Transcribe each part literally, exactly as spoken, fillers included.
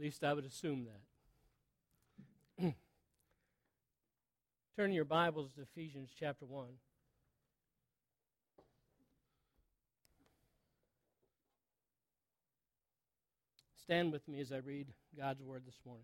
least I would assume that. Turn your Bibles to Ephesians chapter one. Stand with me as I read God's Word this morning.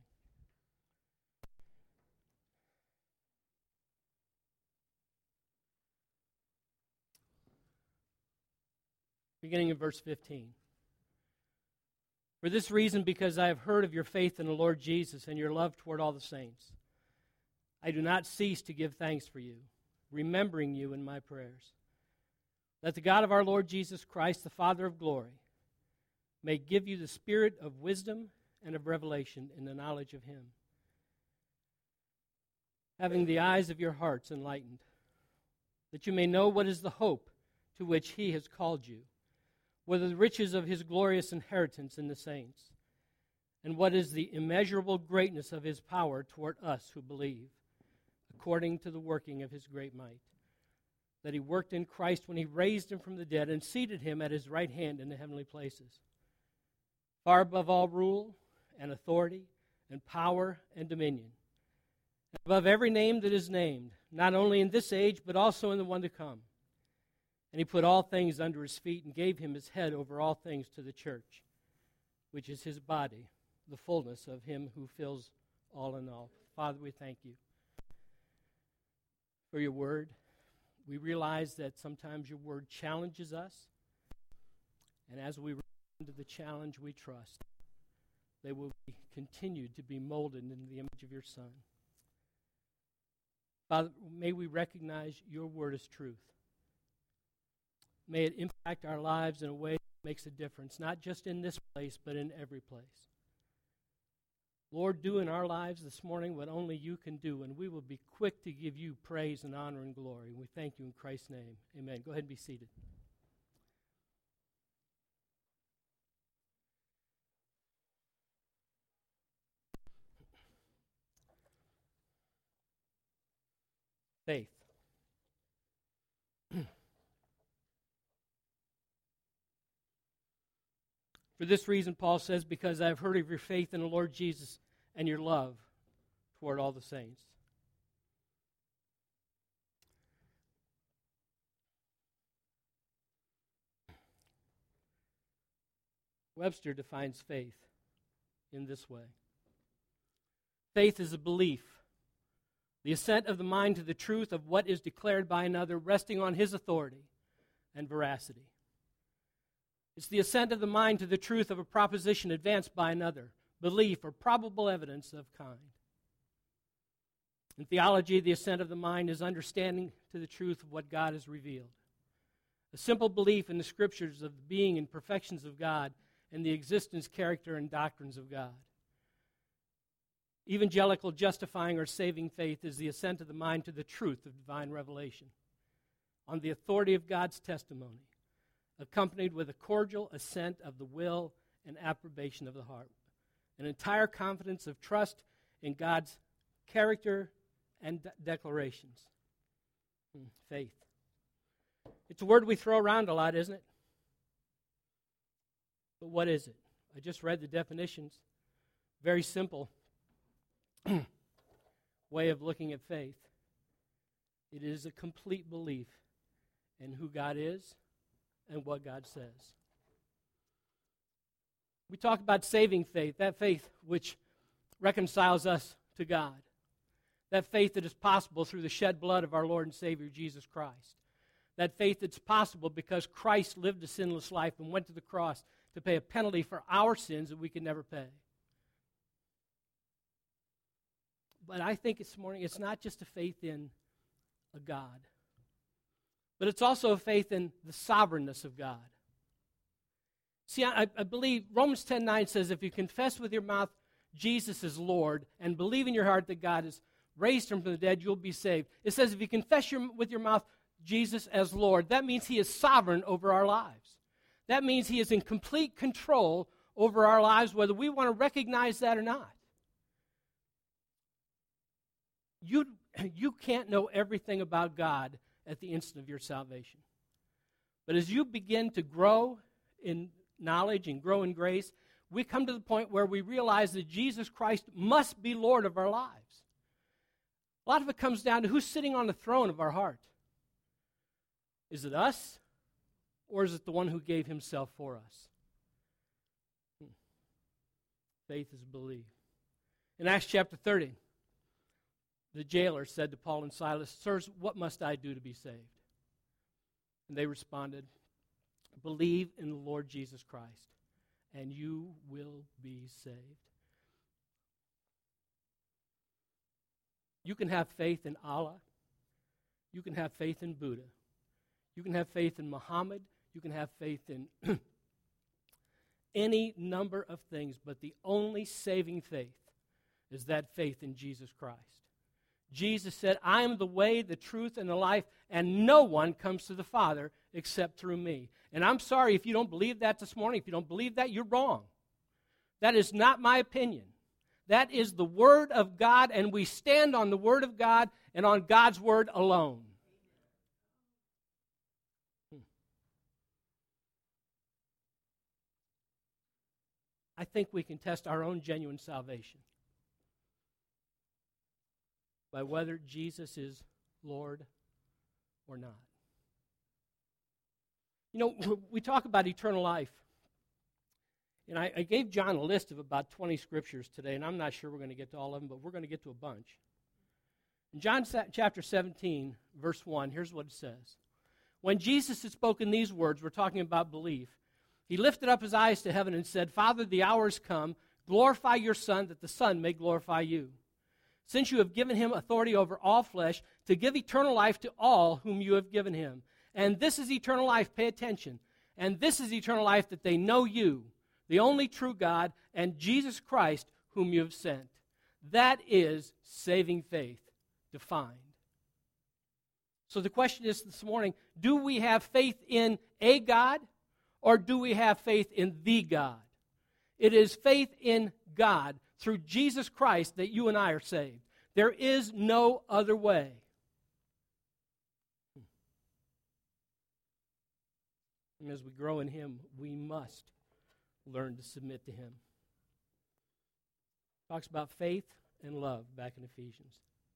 Beginning in verse fifteen. For this reason, because I have heard of your faith in the Lord Jesus and your love toward all the saints, I do not cease to give thanks for you, remembering you in my prayers, that the God of our Lord Jesus Christ, the Father of glory, may give you the spirit of wisdom and of revelation in the knowledge of him, having the eyes of your hearts enlightened, that you may know what is the hope to which he has called you, what are the riches of his glorious inheritance in the saints, and what is the immeasurable greatness of his power toward us who believe, according to the working of his great might, that he worked in Christ when he raised him from the dead and seated him at his right hand in the heavenly places, far above all rule and authority and power and dominion, and above every name that is named, not only in this age, but also in the one to come. And he put all things under his feet and gave him his head over all things to the church, which is his body, the fullness of him who fills all in all. Father, we thank you for your word. We realize that sometimes your word challenges us, and as we respond to the challenge, we trust they will be continued to be molded into the image of your Son. Father, may we recognize your word as truth. May it impact our lives in a way that makes a difference, not just in this place, but in every place. Lord, do in our lives this morning what only you can do, and we will be quick to give you praise and honor and glory. We thank you in Christ's name. Amen. Go ahead and be seated. Faith. For this reason, Paul says, because I have heard of your faith in the Lord Jesus and your love toward all the saints. Webster defines faith in this way. Faith is a belief, the assent of the mind to the truth of what is declared by another, resting on his authority and veracity. It's the assent of the mind to the truth of a proposition advanced by another, belief or probable evidence of kind. In theology, the assent of the mind is understanding to the truth of what God has revealed. A simple belief in the Scriptures of the being and perfections of God and the existence, character, and doctrines of God. Evangelical justifying or saving faith is the assent of the mind to the truth of divine revelation, on the authority of God's testimony, accompanied with a cordial assent of the will and approbation of the heart. An entire confidence of trust in God's character and de- declarations. Hmm, faith. It's a word we throw around a lot, isn't it? But what is it? I just read the definitions. Very simple way of looking at faith. It is a complete belief in who God is and what God says. We talk about saving faith, that faith which reconciles us to God, that faith that is possible through the shed blood of our Lord and Savior Jesus Christ, that faith that's possible because Christ lived a sinless life and went to the cross to pay a penalty for our sins that we could never pay. But I think this morning it's not just a faith in a God, but it's also a faith in the sovereignness of God. See, I, I believe Romans ten nine says, if you confess with your mouth Jesus is Lord and believe in your heart that God has raised him from the dead, you'll be saved. It says if you confess your, with your mouth Jesus as Lord, that means he is sovereign over our lives. That means he is in complete control over our lives, whether we want to recognize that or not. You, you can't know everything about God at the instant of your salvation. But as you begin to grow in knowledge and grow in grace, we come to the point where we realize that Jesus Christ must be Lord of our lives. A lot of it comes down to who's sitting on the throne of our heart. Is it us, or is it the one who gave himself for us? Hmm. Faith is belief. In Acts chapter thirty, the jailer said to Paul and Silas, "Sirs, what must I do to be saved?" And they responded, "Believe in the Lord Jesus Christ, and you will be saved." You can have faith in Allah. You can have faith in Buddha. You can have faith in Muhammad. You can have faith in any number of things, but the only saving faith is that faith in Jesus Christ. Jesus said, "I am the way, the truth, and the life, and no one comes to the Father except through me." And I'm sorry if you don't believe that this morning. If you don't believe that, you're wrong. That is not my opinion. That is the Word of God, and we stand on the Word of God and on God's Word alone. Hmm. I think we can test our own genuine salvation by whether Jesus is Lord or not. You know, we talk about eternal life. And I, I gave John a list of about twenty scriptures today, and I'm not sure we're going to get to all of them, but we're going to get to a bunch. In John chapter seventeen, verse one, here's what it says. When Jesus had spoken these words, we're talking about belief, he lifted up his eyes to heaven and said, "Father, the hour has come. Glorify your Son, that the Son may glorify you. Since you have given him authority over all flesh, to give eternal life to all whom you have given him. And this is eternal life," pay attention, "and this is eternal life, that they know you, the only true God, and Jesus Christ, whom you have sent." That is saving faith defined. So the question is this morning, do we have faith in a God, or do we have faith in the God? It is faith in God through Jesus Christ that you and I are saved. There is no other way. And as we grow in him, we must learn to submit to him. Talks about faith and love back in Ephesians.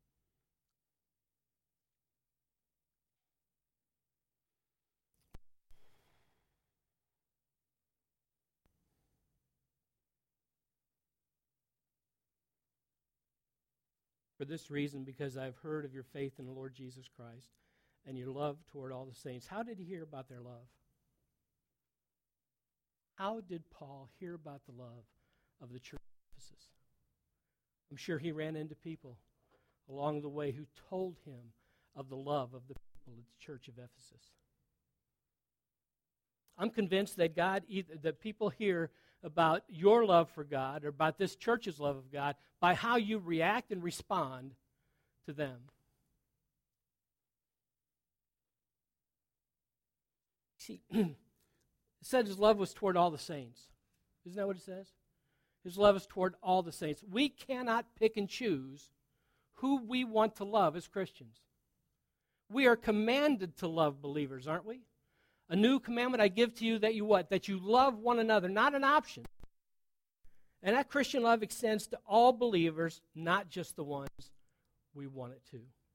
For this reason, because I've heard of your faith in the Lord Jesus Christ and your love toward all the saints. How did he hear about their love? How did Paul hear about the love of the church of Ephesus? I'm sure he ran into people along the way who told him of the love of the people of the church of Ephesus. I'm convinced that God, either, that people hear about your love for God or about this church's love of God by how you react and respond to them. See, it said his love was toward all the saints. Isn't that what it says? His love is toward all the saints. We cannot pick and choose who we want to love as Christians. We are commanded to love believers, aren't we? A new commandment I give to you, that you what? That you love one another, not an option. And that Christian love extends to all believers, not just the ones we want it to.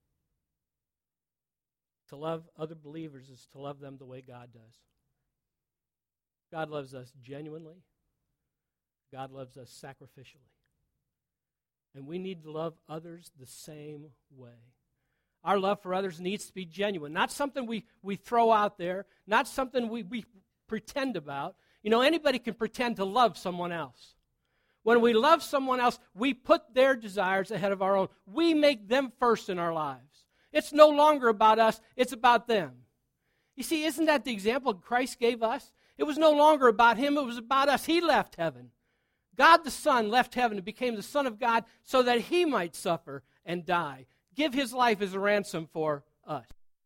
To love other believers is to love them the way God does. God loves us genuinely. God loves us sacrificially. And we need to love others the same way. Our love for others needs to be genuine, not something we, we throw out there, not something we, we pretend about. You know, anybody can pretend to love someone else. When we love someone else, we put their desires ahead of our own. We make them first in our lives. It's no longer about us, it's about them. You see, isn't that the example Christ gave us? It was no longer about him, it was about us. He left heaven. God the Son left heaven and became the Son of God so that he might suffer and die. Give his life as a ransom for us.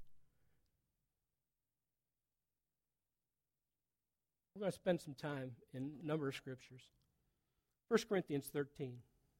We're going to spend some time in a number of scriptures. First Corinthians thirteen.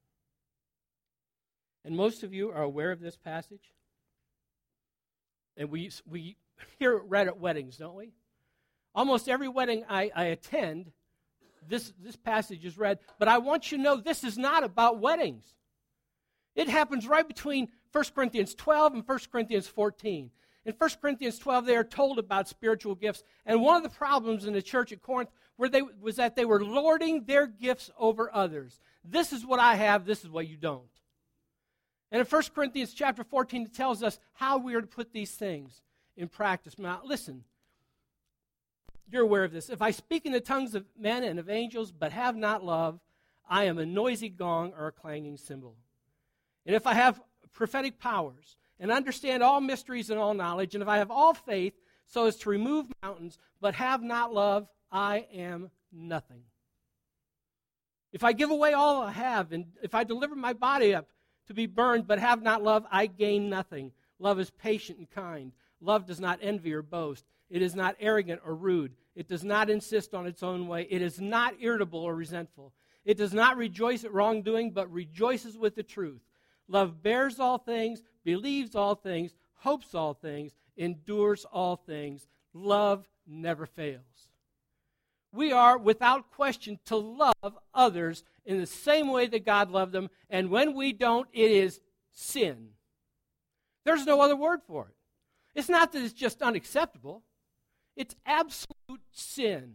And most of you are aware of this passage. And we we hear it read at weddings, don't we? Almost every wedding I, I attend, this, this passage is read. But I want you to know this is not about weddings. It happens right between First Corinthians twelve and First Corinthians fourteen. In First Corinthians twelve, they are told about spiritual gifts. And one of the problems in the church at Corinth were they, was that they were lording their gifts over others. This is what I have, this is what you don't. And in First Corinthians chapter fourteen, it tells us how we are to put these things in practice. Now, listen, you're aware of this. If I speak in the tongues of men and of angels, but have not love, I am a noisy gong or a clanging cymbal. And if I have prophetic powers, and understand all mysteries and all knowledge, and if I have all faith so as to remove mountains, but have not love, I am nothing. If I give away all I have, and if I deliver my body up to be burned, but have not love, I gain nothing. Love is patient and kind. Love does not envy or boast. It is not arrogant or rude. It does not insist on its own way. It is not irritable or resentful. It does not rejoice at wrongdoing, but rejoices with the truth. Love bears all things, believes all things, hopes all things, endures all things. Love never fails. We are, without question, to love others in the same way that God loved them, and when we don't, it is sin. There's no other word for it. It's not that it's just unacceptable. It's absolute sin.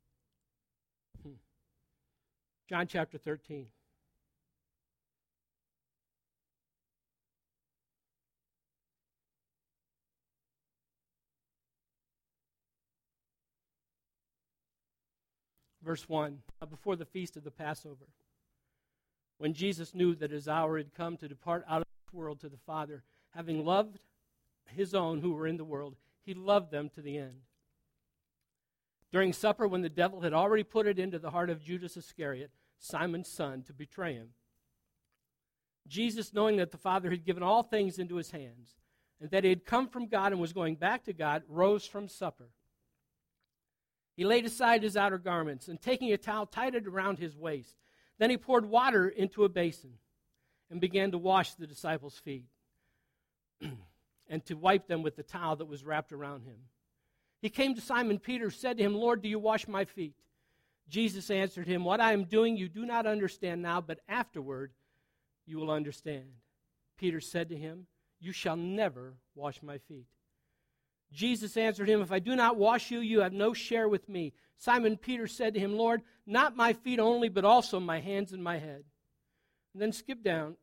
John chapter thirteen. Verse one, before the feast of the Passover, when Jesus knew that his hour had come to depart out of this world to the Father, having loved his own who were in the world, he loved them to the end. During supper, when the devil had already put it into the heart of Judas Iscariot, Simon's son, to betray him, Jesus, knowing that the Father had given all things into his hands, and that he had come from God and was going back to God, rose from supper. He laid aside his outer garments, and taking a towel, tied it around his waist. Then he poured water into a basin and began to wash the disciples' feet and to wipe them with the towel that was wrapped around him. He came to Simon Peter, said to him, Lord, do you wash my feet? Jesus answered him, what I am doing you do not understand now, but afterward you will understand. Peter said to him, you shall never wash my feet. Jesus answered him, if I do not wash you, you have no share with me. Simon Peter said to him, Lord, not my feet only, but also my hands and my head. And then skip down.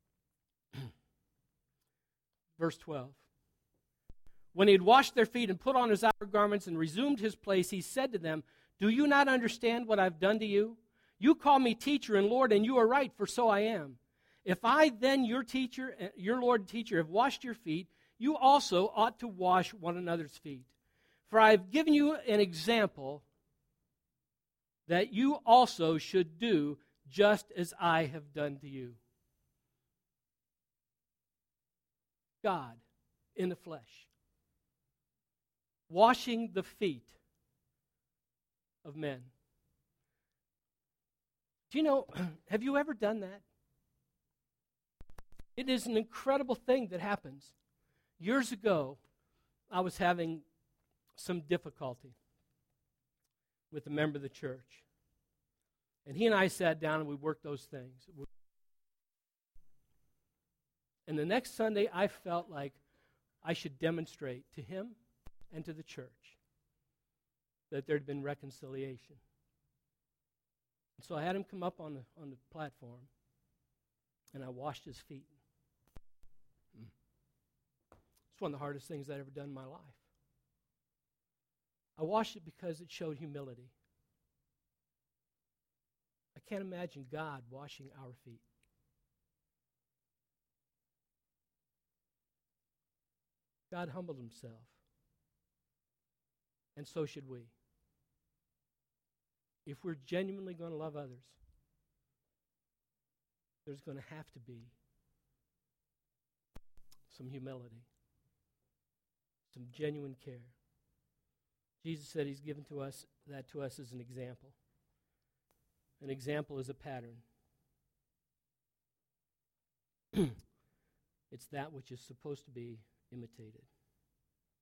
Verse twelve. When he had washed their feet and put on his outer garments and resumed his place, he said to them, do you not understand what I've done to you? You call me teacher and Lord, and you are right, for so I am. If I then, your teacher, your Lord and teacher, have washed your feet, you also ought to wash one another's feet. For I have given you an example that you also should do just as I have done to you. God in the flesh, washing the feet of men. Do you know, have you ever done that? It is an incredible thing that happens. Years ago, I was having some difficulty with a member of the church. And he and I sat down and we worked those things. And the next Sunday, I felt like I should demonstrate to him and to the church that there had been reconciliation. And so I had him come up on the, on the platform, and I washed his feet. It's one of the hardest things I'd ever done in my life. I washed it because it showed humility. I can't imagine God washing our feet. God humbled himself. And so should we. If we're genuinely going to love others, there's going to have to be some humility, some genuine care. Jesus said he's given to us that to us as an example. An example is a pattern. It's that which is supposed to be imitated.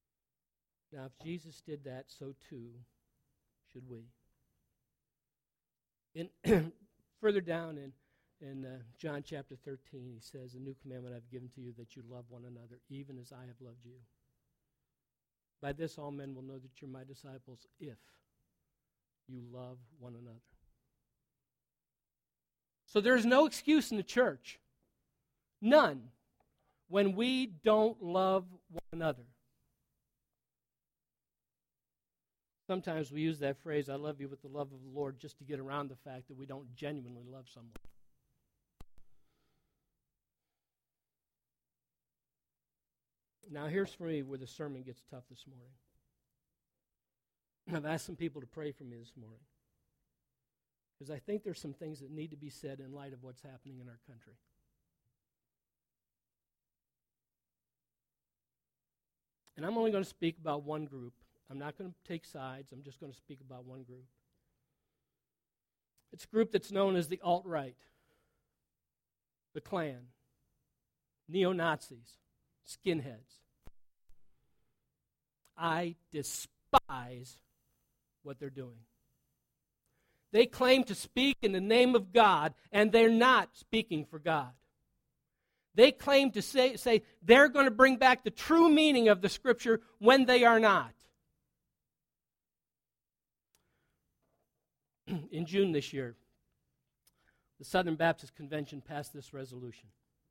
Now, if Jesus did that, so too should we. In further down in, in uh, John chapter thirteen, he says, "A new commandment I've given to you, that you love one another, even as I have loved you. By this all men will know that you're my disciples, if you love one another." So there's no excuse in the church, none, when we don't love one another. Sometimes we use that phrase, "I love you with the love of the Lord," just to get around the fact that we don't genuinely love someone. Now here's for me where the sermon gets tough this morning. I've asked some people to pray for me this morning, because I think there's some things that need to be said in light of what's happening in our country. And I'm only going to speak about one group. I'm not going to take sides. I'm just going to speak about one group. It's a group that's known as the alt-right, the Klan, neo-Nazis, skinheads. I despise what they're doing. They claim to speak in the name of God, and they're not speaking for God. They claim to say, say they're going to bring back the true meaning of the Scripture when they are not. In June this year, the Southern Baptist Convention passed this resolution.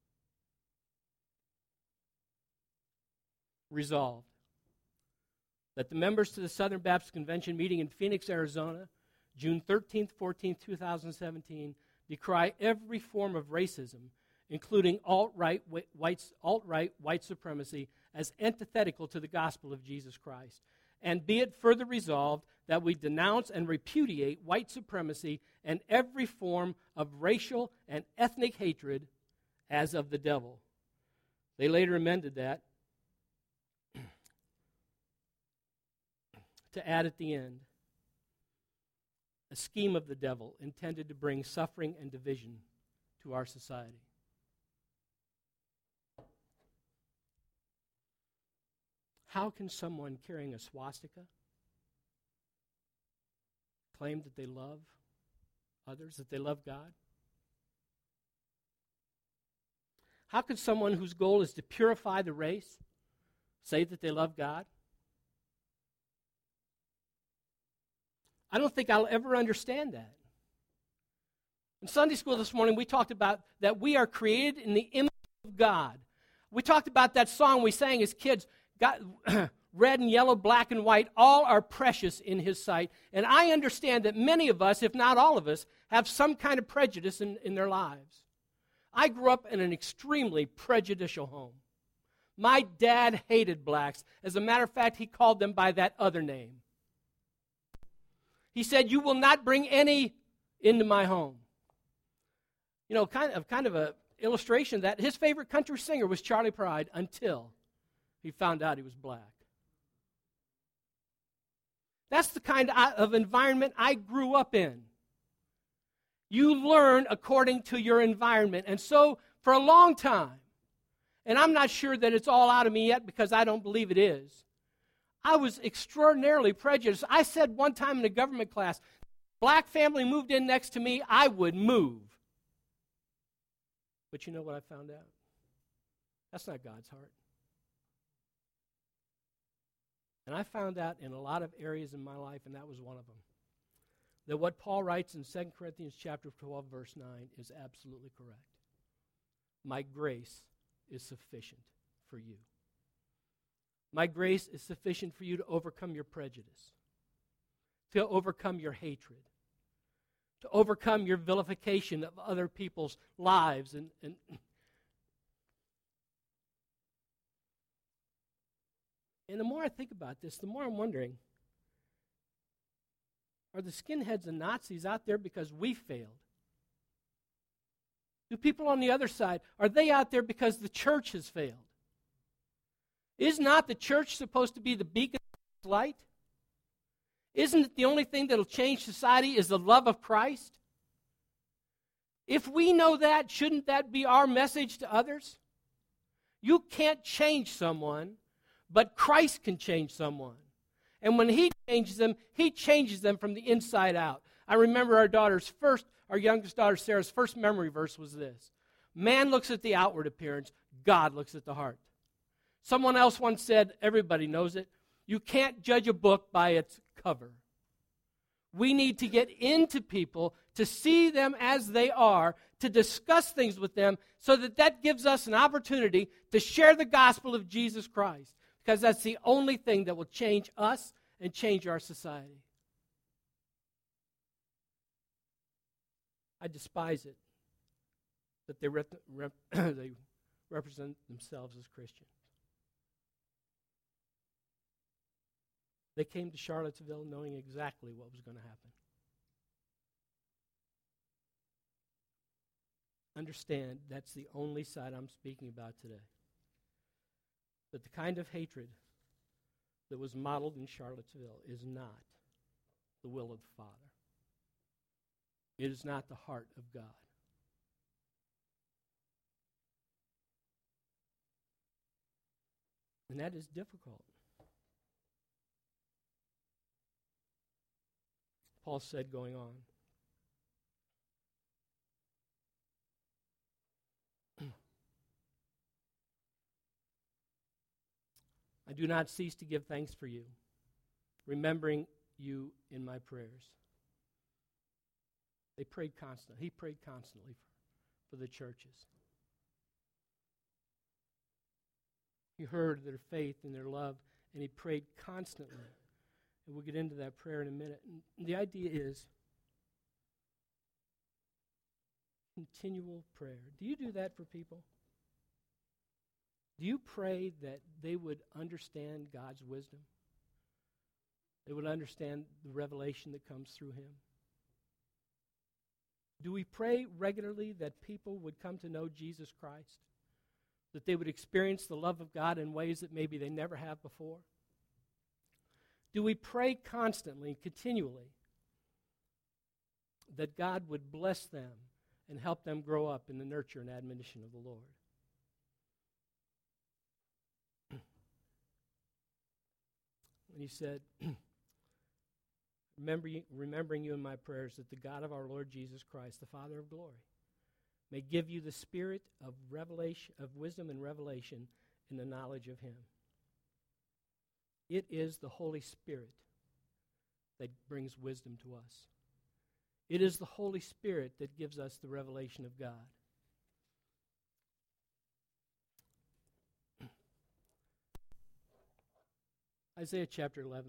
Resolved that the members to the Southern Baptist Convention meeting in Phoenix, Arizona, June thirteenth, fourteenth, two thousand seventeen, decry every form of racism, including alt-right white, alt-right white supremacy, as antithetical to the gospel of Jesus Christ. And be it further resolved that we denounce and repudiate white supremacy and every form of racial and ethnic hatred as of the devil. They later amended that to add at the end, a scheme of the devil intended to bring suffering and division to our society. How can someone carrying a swastika claim that they love others, that they love God? How could someone whose goal is to purify the race say that they love God? I don't think I'll ever understand that. In Sunday school this morning, we talked about that we are created in the image of God. We talked about that song we sang as kids, God, red and yellow, black and white, all are precious in His sight. And I understand that many of us, if not all of us, have some kind of prejudice in, in their lives. I grew up in an extremely prejudicial home. My dad hated blacks. As a matter of fact, he called them by that other name. He said, "You will not bring any into my home." You know, kind of kind of a illustration that his favorite country singer was Charlie Pride until he found out he was black. That's the kind of environment I grew up in. You learn according to your environment. And so, for a long time, and I'm not sure that it's all out of me yet because I don't believe it is, I was extraordinarily prejudiced. I said one time in a government class, black family moved in next to me, I would move. But you know what I found out? That's not God's heart. And I found out in a lot of areas in my life, and that was one of them, that what Paul writes in Second Corinthians chapter twelve, verse nine is absolutely correct. My grace is sufficient for you. My grace is sufficient for you to overcome your prejudice, to overcome your hatred, to overcome your vilification of other people's lives. And, and And the more I think about this, the more I'm wondering, are the skinheads and Nazis out there because we failed? Do people on the other side, are they out there because the church has failed? Is not the church supposed to be the beacon of light? Isn't it the only thing that will change society is the love of Christ? If we know that, shouldn't that be our message to others? You can't change someone, but Christ can change someone. And when He changes them, He changes them from the inside out. I remember our daughter's first, our youngest daughter Sarah's first memory verse was this: man looks at the outward appearance, God looks at the heart. Someone else once said, everybody knows it, you can't judge a book by its cover. We need to get into people, to see them as they are, to discuss things with them, so that that gives us an opportunity to share the gospel of Jesus Christ, because that's the only thing that will change us and change our society. I despise it that they, rep- rep- they represent themselves as Christians. They came to Charlottesville knowing exactly what was going to happen. Understand, that's the only side I'm speaking about today. That the kind of hatred that was modeled in Charlottesville is not the will of the Father. It is not the heart of God. And that is difficult. Paul said going on, I do not cease to give thanks for you, remembering you in my prayers. They prayed constantly. He prayed constantly for, for the churches. He heard their faith and their love, and he prayed constantly. And we'll get into that prayer in a minute. And the idea is continual prayer. Do you do that for people? Do you pray that they would understand God's wisdom? They would understand the revelation that comes through him? Do we pray regularly that people would come to know Jesus Christ? That they would experience the love of God in ways that maybe they never have before? Do we pray constantly and continually that God would bless them and help them grow up in the nurture and admonition of the Lord? And he said, Remember you, remembering you in my prayers, that the God of our Lord Jesus Christ, the Father of glory, may give you the spirit of revelation, of wisdom and revelation in the knowledge of him. It is the Holy Spirit that brings wisdom to us. It is the Holy Spirit that gives us the revelation of God. Isaiah chapter eleven.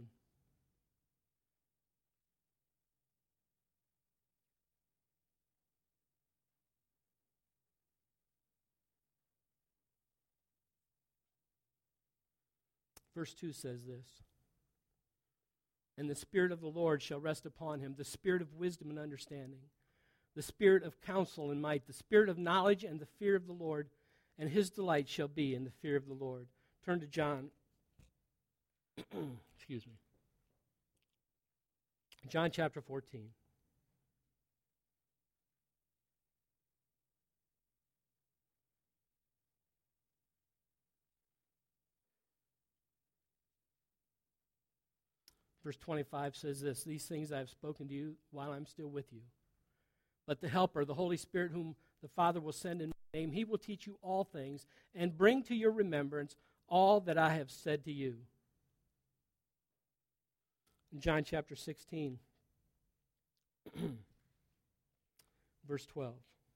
Verse two says this: And the Spirit of the Lord shall rest upon him, the Spirit of wisdom and understanding, the Spirit of counsel and might, the Spirit of knowledge and the fear of the Lord, and his delight shall be in the fear of the Lord. Turn to John. Excuse me. John chapter fourteen. Verse twenty-five says this: These things I have spoken to you while I'm still with you. But the Helper, the Holy Spirit, whom the Father will send in my name, he will teach you all things and bring to your remembrance all that I have said to you. In John chapter sixteen, verse twelve.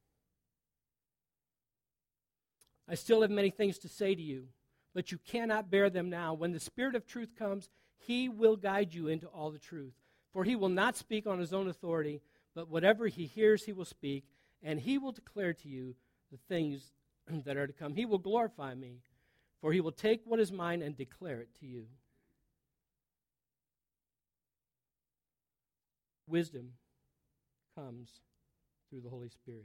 I still have many things to say to you, but you cannot bear them now. When the Spirit of truth comes, he will guide you into all the truth. For he will not speak on his own authority, but whatever he hears he will speak, and he will declare to you the things that are to come. He will glorify me, for he will take what is mine and declare it to you. Wisdom comes through the Holy Spirit.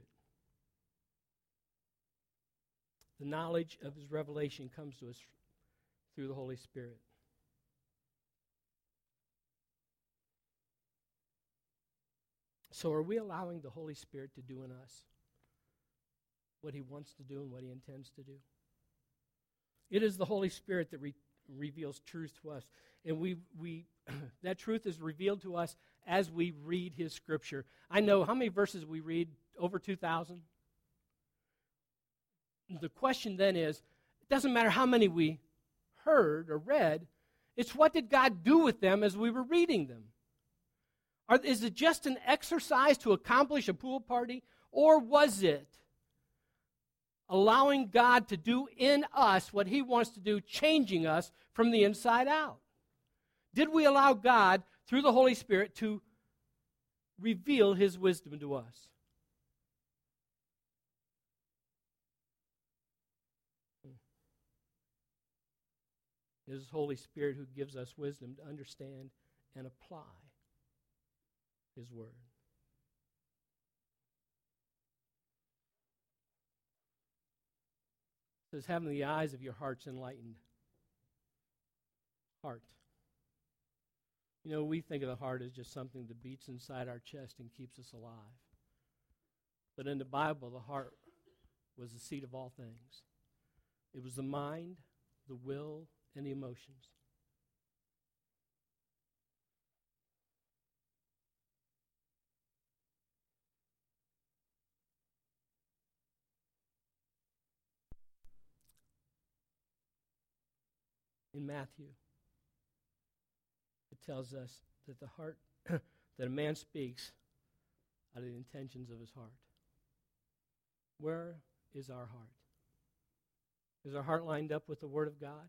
The knowledge of his revelation comes to us through the Holy Spirit. So are we allowing the Holy Spirit to do in us what he wants to do and what he intends to do? It is the Holy Spirit that re- reveals truth to us. And we, we that truth is revealed to us as we read his Scripture. I know how many verses we read, over two thousand. The question then is, it doesn't matter how many we heard or read, it's what did God do with them as we were reading them? Are, is it just an exercise to accomplish a pool party, or was it allowing God to do in us what he wants to do, changing us from the inside out? Did we allow God, through the Holy Spirit, to reveal his wisdom to us? It is the Holy Spirit who gives us wisdom to understand and apply his word. It says, having the eyes of your hearts enlightened. Heart. You know, we think of the heart as just something that beats inside our chest and keeps us alive. But in the Bible, the heart was the seat of all things. It was the mind, the will, and the emotions. In Matthew, it tells us that the heart, that a man speaks out of the intentions of his heart. Where is our heart? Is our heart lined up with the Word of God?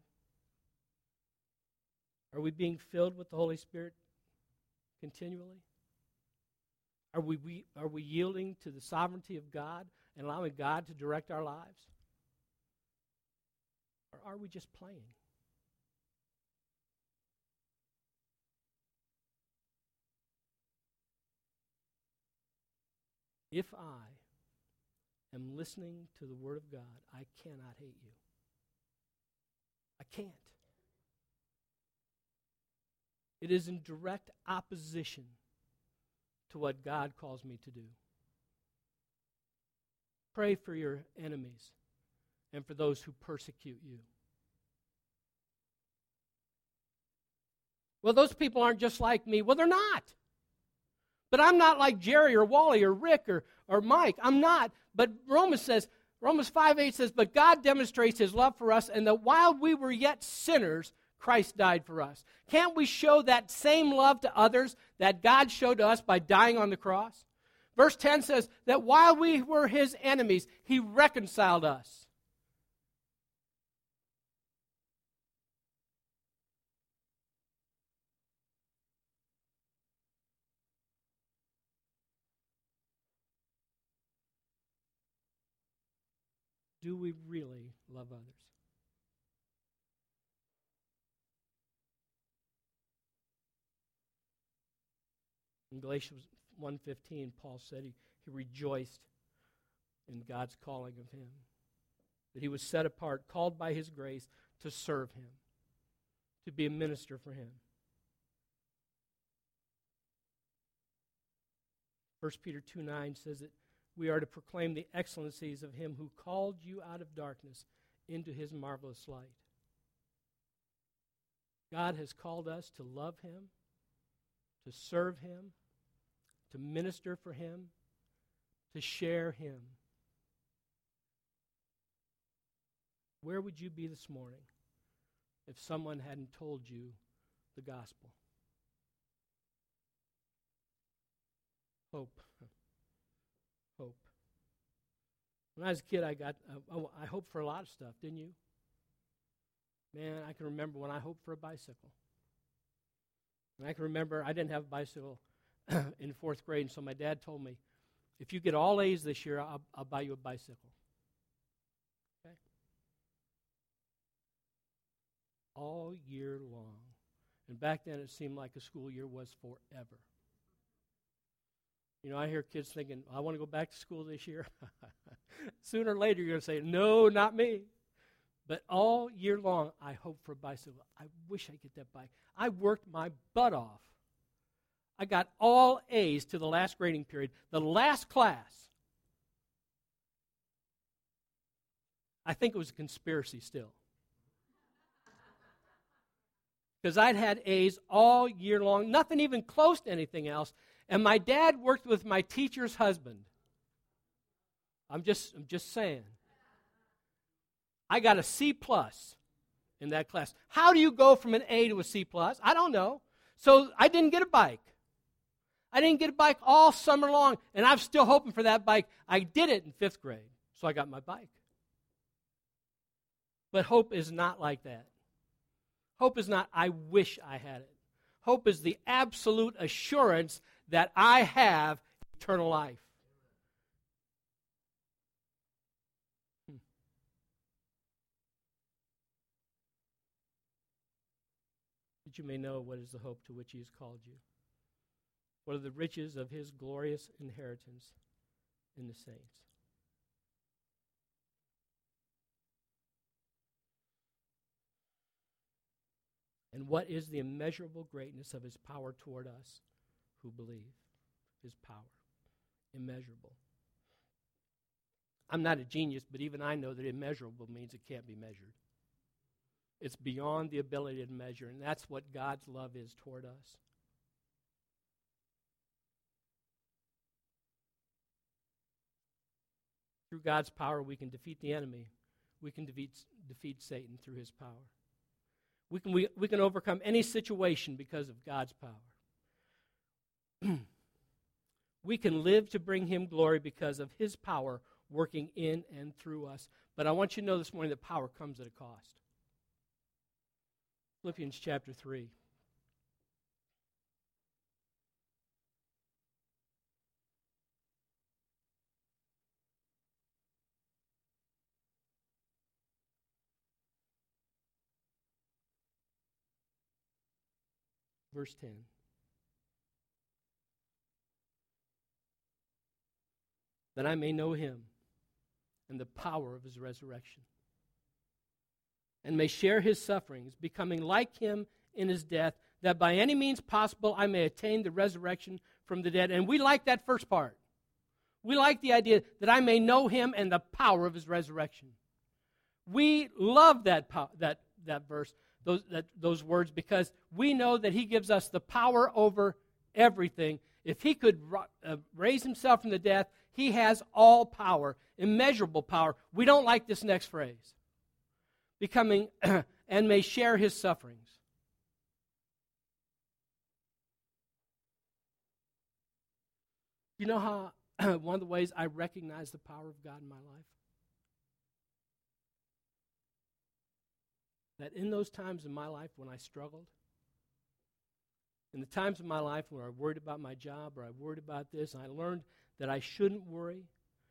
Are we being filled with the Holy Spirit continually? Are we, we, are we yielding to the sovereignty of God and allowing God to direct our lives? Or are we just playing? If I am listening to the Word of God, I cannot hate you. I can't. It is in direct opposition to what God calls me to do. Pray for your enemies and for those who persecute you. Well, those people aren't just like me. Well, they're not. But I'm not like Jerry or Wally or Rick or, or Mike. I'm not. But Romans says, Romans five eight says, but God demonstrates his love for us, and that while we were yet sinners, Christ died for us. Can't we show that same love to others that God showed to us by dying on the cross? Verse ten says that while we were his enemies, he reconciled us. Do we really love others? In Galatians one fifteen, Paul said he, he rejoiced in God's calling of him, that he was set apart, called by his grace to serve him, to be a minister for him. First Peter two nine says that we are to proclaim the excellencies of him who called you out of darkness into his marvelous light. God has called us to love him, to serve him, to minister for him, to share him. Where would you be this morning if someone hadn't told you the gospel? Hope. Hope. When I was a kid, I got uh, I hoped for a lot of stuff, didn't you? Man, I can remember when I hoped for a bicycle. And I can remember I didn't have a bicycle in fourth grade, and so my dad told me, if you get all A's this year, I'll, I'll buy you a bicycle. Okay? All year long. And back then it seemed like a school year was forever. You know, I hear kids thinking, I want to go back to school this year. Sooner or later you're going to say, no, not me. But all year long, I hope for a bicycle. I wish I could get that bike. I worked my butt off. I got all A's to the last grading period. The last class, I think it was a conspiracy still. because I'd had A's all year long, nothing even close to anything else. And my dad worked with my teacher's husband. I'm just, I'm just saying. I got a C plus in that class. How do you go from an A to a C plus? I don't know. So I didn't get a bike. I didn't get a bike all summer long, and I'm still hoping for that bike. I did it in fifth grade, so I got my bike. But hope is not like that. Hope is not, I wish I had it. Hope is the absolute assurance that I have eternal life. Hmm. That you may know what is the hope to which he has called you. What are the riches of his glorious inheritance in the saints? And what is the immeasurable greatness of his power toward us who believe? His power. Immeasurable. I'm not a genius, but even I know that immeasurable means it can't be measured. It's beyond the ability to measure, and that's what God's love is toward us. Through God's power, we can defeat the enemy. We can defeat, defeat Satan through his power. We can, we, we can overcome any situation because of God's power. We can live to bring him glory because of his power working in and through us. But I want you to know this morning that power comes at a cost. Philippians chapter three. Verse ten. That I may know him and the power of his resurrection, and may share his sufferings, becoming like him in his death, that by any means possible I may attain the resurrection from the dead. And we like that first part. We like the idea that I may know him and the power of his resurrection. We love that po- that that verse. Those, that, those words, because we know that he gives us the power over everything. If he could uh, raise himself from the death, he has all power, immeasurable power. We don't like this next phrase. Becoming and may share his sufferings. You know how one of the ways I recognize the power of God in my life? That in those times in my life when I struggled, in the times of my life where I worried about my job or I worried about this, and I learned that I shouldn't worry,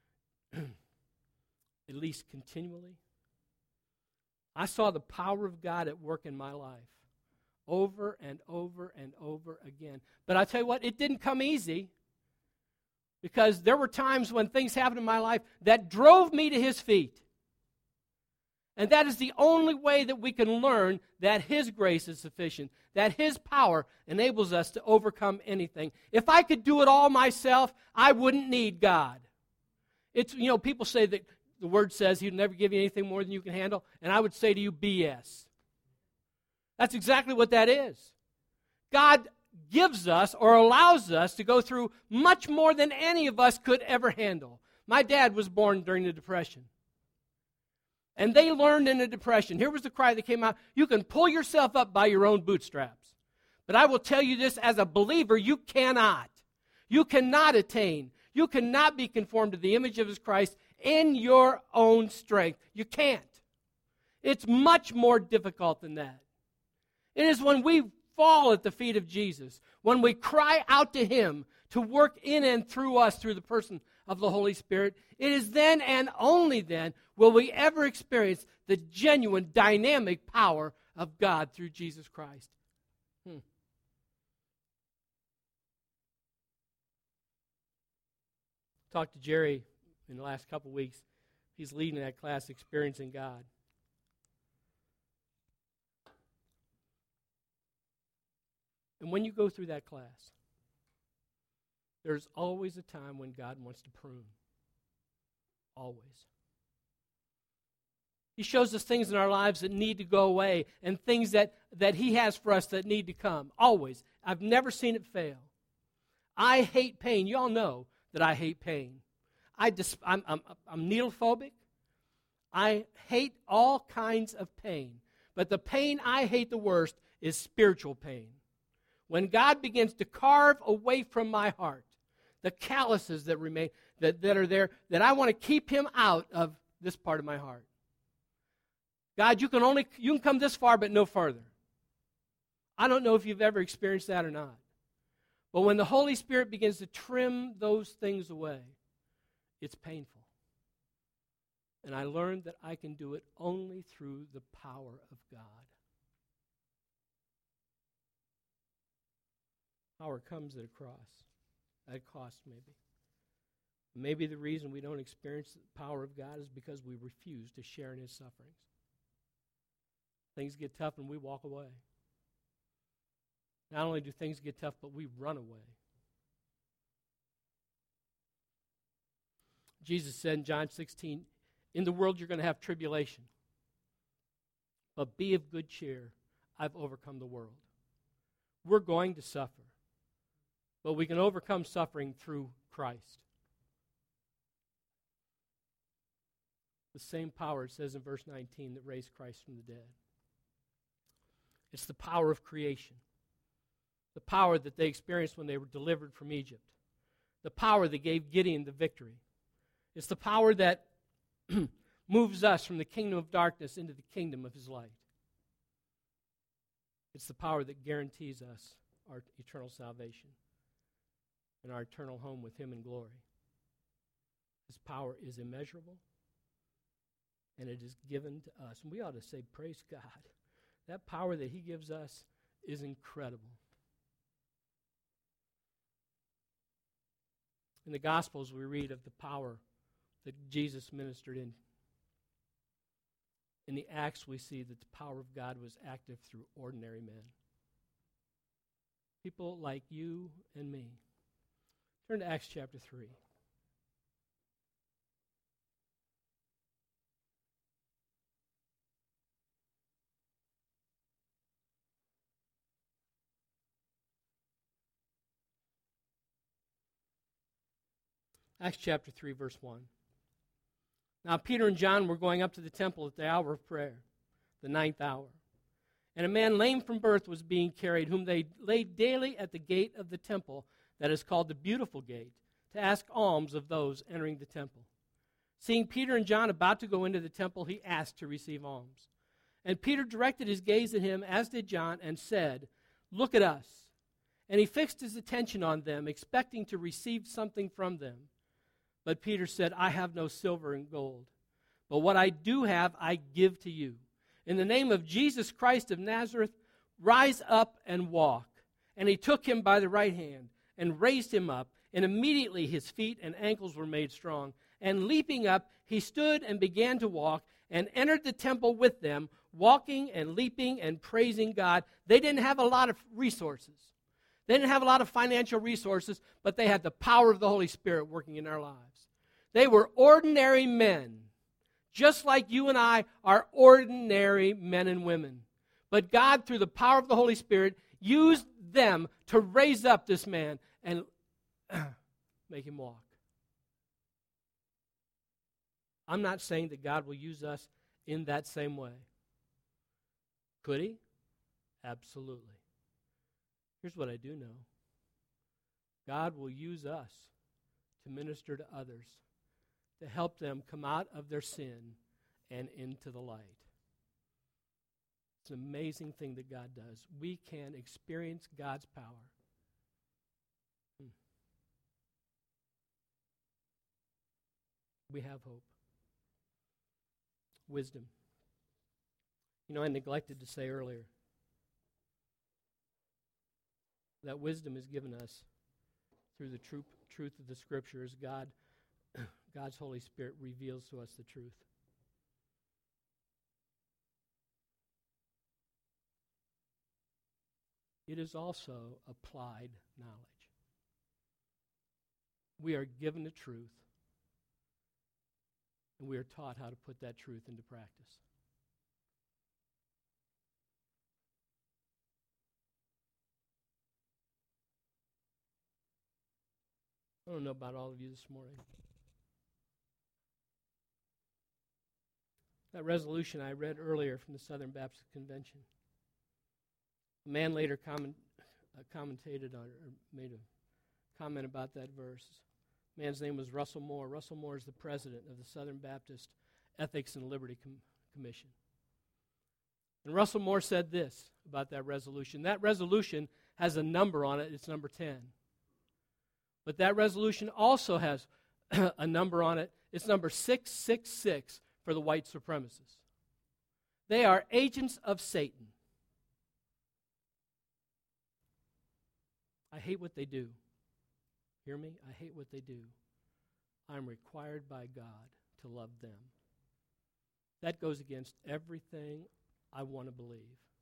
at least continually, I saw the power of God at work in my life over and over and over again. But I tell you what, it didn't come easy, because there were times when things happened in my life that drove me to his feet. And that is the only way that we can learn that his grace is sufficient, that his power enables us to overcome anything. If I could do it all myself, I wouldn't need God. It's, you know, people say that the word says he'd never give you anything more than you can handle, and I would say to you, B S. That's exactly what that is. God gives us or allows us to go through much more than any of us could ever handle. My dad was born during the Depression. And they learned in the Depression. Here was the cry that came out. You can pull yourself up by your own bootstraps. But I will tell you this, as a believer, you cannot. You cannot attain. You cannot be conformed to the image of his Christ in your own strength. You can't. It's much more difficult than that. It is when we fall at the feet of Jesus, when we cry out to him to work in and through us through the person of the Holy Spirit, it is then and only then will we ever experience the genuine dynamic power of God through Jesus Christ. Hmm. Talked to Jerry in the last couple of weeks. He's leading that class, Experiencing God. And when you go through that class, there's always a time when God wants to prune. Always. He shows us things in our lives that need to go away, and things that that he has for us that need to come. Always. I've never seen it fail. I hate pain. You all know that I hate pain. I dis- I'm, I'm, I'm needle phobic. I hate all kinds of pain. But the pain I hate the worst is spiritual pain. When God begins to carve away from my heart the calluses that remain, that, that are there, that I want to keep him out of this part of my heart. God, you can only you can come this far, but no further. I don't know if you've ever experienced that or not. But when the Holy Spirit begins to trim those things away, it's painful. And I learned that I can do it only through the power of God. Power comes at a cross, at a cost maybe. Maybe the reason we don't experience the power of God is because we refuse to share in his sufferings. Things get tough and we walk away. Not only do things get tough, but we run away. Jesus said in John sixteen, in the world you're going to have tribulation, but be of good cheer. I've overcome the world. We're going to suffer, but we can overcome suffering through Christ. The same power, it says in verse nineteen, that raised Christ from the dead. It's the power of creation. The power that they experienced when they were delivered from Egypt. The power that gave Gideon the victory. It's the power that moves us from the kingdom of darkness into the kingdom of his light. It's the power that guarantees us our eternal salvation and our eternal home with him in glory. His power is immeasurable, and it is given to us. And we ought to say, praise God. That power that he gives us is incredible. In the Gospels, we read of the power that Jesus ministered in. In the Acts, we see that the power of God was active through ordinary men. People like you and me. Turn to Acts chapter three. Acts chapter three, verse one. Now Peter and John were going up to the temple at the hour of prayer, the ninth hour. And a man lame from birth was being carried, whom they laid daily at the gate of the temple, that is called the Beautiful Gate, to ask alms of those entering the temple. Seeing Peter and John about to go into the temple, he asked to receive alms. And Peter directed his gaze at him, as did John, and said, "Look at us." And he fixed his attention on them, expecting to receive something from them. But Peter said, "I have no silver and gold, but what I do have I give to you. In the name of Jesus Christ of Nazareth, rise up and walk." And he took him by the right hand and raised him up, and immediately his feet and ankles were made strong. And leaping up, he stood and began to walk, and entered the temple with them, walking and leaping and praising God. They didn't have a lot of resources. They didn't have a lot of financial resources, but they had the power of the Holy Spirit working in their lives. They were ordinary men, just like you and I are ordinary men and women. But God, through the power of the Holy Spirit, used them to raise up this man and make him walk. I'm not saying that God will use us in that same way. Could he? Absolutely. Here's what I do know. God will use us to minister to others, to help them come out of their sin and into the light. It's an amazing thing that God does. We can experience God's power. Hmm. We have hope. Wisdom. You know, I neglected to say earlier that wisdom is given us through the truth, truth of the Scriptures. God, God's Holy Spirit reveals to us the truth. It is also applied knowledge. We are given the truth, and we are taught how to put that truth into practice. I don't know about all of you this morning. That resolution I read earlier from the Southern Baptist Convention. A man later comment, uh, commentated on it, or made a comment about that verse. The man's name was Russell Moore. Russell Moore is the president of the Southern Baptist Ethics and Liberty Com- Commission. And Russell Moore said this about that resolution. That resolution has a number on it. It's number ten. But that resolution also has a number on it. It's number six six six for the white supremacists. They are agents of Satan. I hate what they do. Hear me? I hate what they do. I'm required by God to love them. That goes against everything I want to believe.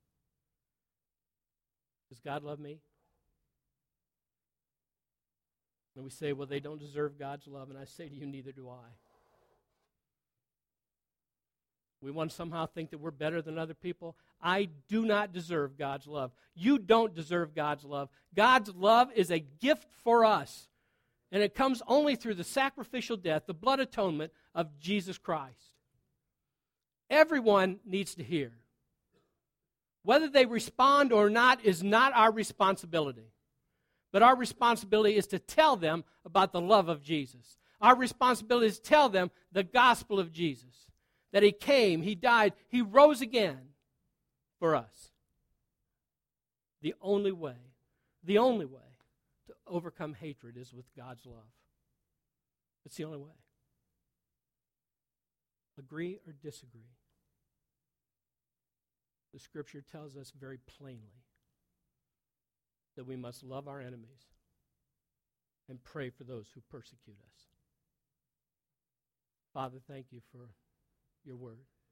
Does God love me? And we say, well, they don't deserve God's love. And I say to you, neither do I. We want to somehow think that we're better than other people. I do not deserve God's love. You don't deserve God's love. God's love is a gift for us. And it comes only through the sacrificial death, the blood atonement of Jesus Christ. Everyone needs to hear. Whether they respond or not is not our responsibility. But our responsibility is to tell them about the love of Jesus. Our responsibility is to tell them the gospel of Jesus. That he came, he died, he rose again for us. The only way, the only way to overcome hatred is with God's love. It's the only way. Agree or disagree. The Scripture tells us very plainly that we must love our enemies and pray for those who persecute us. Father, thank you for your word.